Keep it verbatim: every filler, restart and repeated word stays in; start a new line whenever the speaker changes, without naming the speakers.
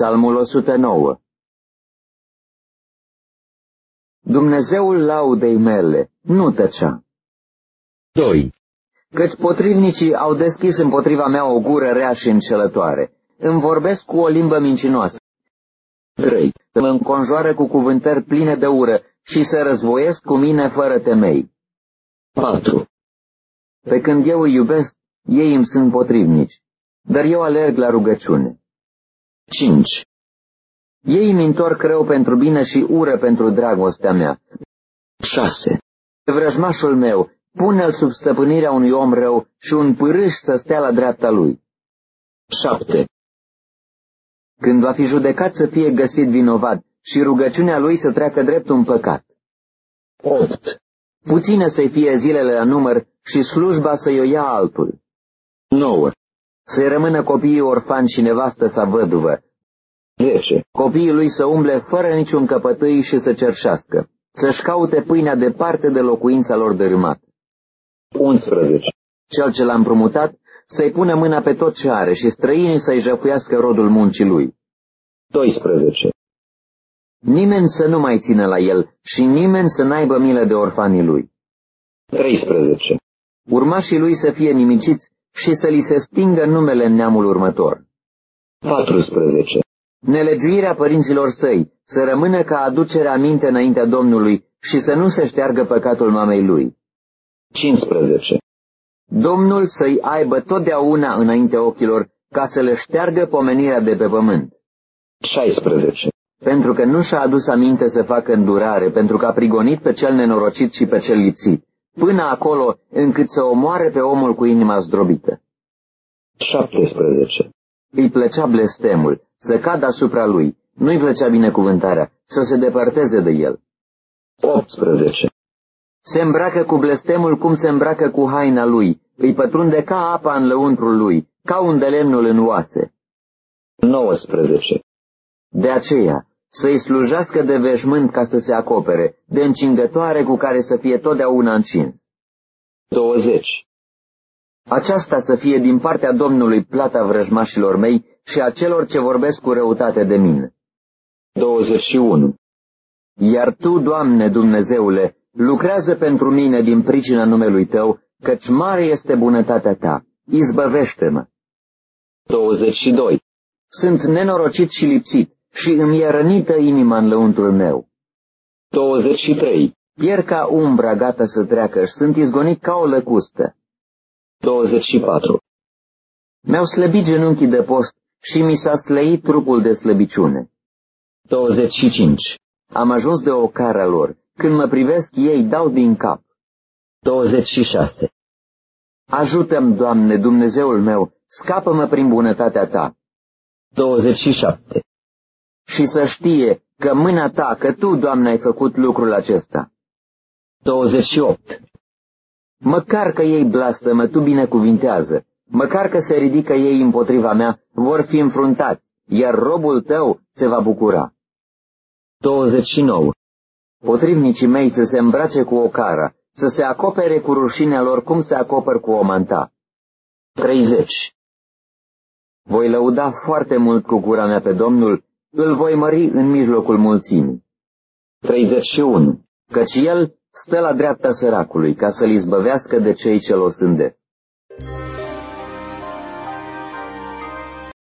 Psalmul o sută nouă. Dumnezeul laudei mele nu tăcea.
doi.
Căci potrivnicii au deschis împotriva mea o gură rea și înșelătoare. Îmi vorbesc cu o limbă mincinoasă. trei. Să mă înconjoară cu cuvântări pline de ură și să răzvoiesc cu mine fără temei.
patru.
Pe când eu îi iubesc, ei îmi sunt potrivnici, dar eu alerg la rugăciune.
cinci.
Ei îmi întorc rău pentru bine și ură pentru dragostea mea.
șase.
Vrăjmașul meu, pune-l sub stăpânirea unui om rău și un pârâș să stea la dreapta lui.
șapte.
Când va fi judecat să fie găsit vinovat și rugăciunea lui să treacă drept un păcat.
opt.
Puține să-i fie zilele la număr și slujba să-i o ia altul.
nouă.
Să-i rămână copiii orfani și nevastă sa văduvă.
zece.
Copiii lui să umble fără niciun căpătâi și să cerșească, să-și caute pâinea departe de locuința lor dărâmată.
unsprezece.
Cel ce l-a împrumutat să-i pună mâna pe tot ce are și străinii să-i jăfuiască rodul muncii lui.
doisprezece.
Nimeni să nu mai țină la el și nimeni să n-aibă milă de orfanii lui.
treisprezece.
Urmașii lui să fie nimiciți și să li se stingă numele în neamul următor.
patrusprezece.
Nelegiuirea părinților săi să rămână ca aducere aminte înaintea Domnului și să nu se șteargă păcatul mamei lui.
cincisprezece.
Domnul să-i aibă totdeauna înainte ochilor ca să le șteargă pomenirea de pe pământ.
șaisprezece.
Pentru că nu și-a adus aminte să facă îndurare, pentru că a prigonit pe cel nenorocit și pe cel lipsit, până acolo încât să omoare pe omul cu inima zdrobită.
șaptesprezece.
Îi plăcea blestemul, să cadă asupra lui, nu-i plăcea binecuvântarea, să se depărteze de el.
optsprezece.
Se îmbracă cu blestemul cum se îmbracă cu haina lui, îi pătrunde ca apa în lăuntrul lui, ca un de lemnul în oase.
nouăsprezece.
De aceea, să-i slujească de veșmânt ca să se acopere, de încingătoare cu care să fie totdeauna încins.
douăzeci.
Aceasta să fie din partea Domnului plata vrăjmașilor mei și a celor ce vorbesc cu răutate de mine.
douăzeci și unu.
Iar Tu, Doamne Dumnezeule, lucrează pentru mine din pricina numelui Tău, căci mare este bunătatea Ta. Izbăvește-mă.
douăzeci și doi.
Sunt nenorocit și lipsit și îmi e rănită inima în lăuntrul meu.
douăzeci și trei.
Pierd ca umbra gata să treacă și sunt izgonit ca o lăcustă.
douăzeci și patru.
Mi-au slăbit genunchii de post și mi s-a slăit trupul de slăbiciune.
douăzeci și cinci.
Am ajuns de o cara lor. Când mă privesc, ei dau din cap.
douăzeci și șase.
Ajută-mi, Doamne, Dumnezeul meu, scapă-mă prin bunătatea Ta.
douăzeci și șapte.
Și să știe că mâna Ta, că Tu, Doamne, ai făcut lucrul acesta.
douăzeci și opt.
Măcar că ei blastămă, Tu binecuvintează, măcar că se ridică ei împotriva mea, vor fi înfruntați, iar robul Tău se va bucura.
douăzeci și nouă.
Potrivnicii mei să se îmbrace cu o cara, să se acopere cu rușinea lor cum se acoperă cu o manta.
treizeci.
Voi lăuda foarte mult cu gura mea pe Domnul, îl voi mări în mijlocul mulțimii.
treizeci și unu.
Căci El stă la dreapta săracului, ca să-l izbăvească de cei ce-l osândesc.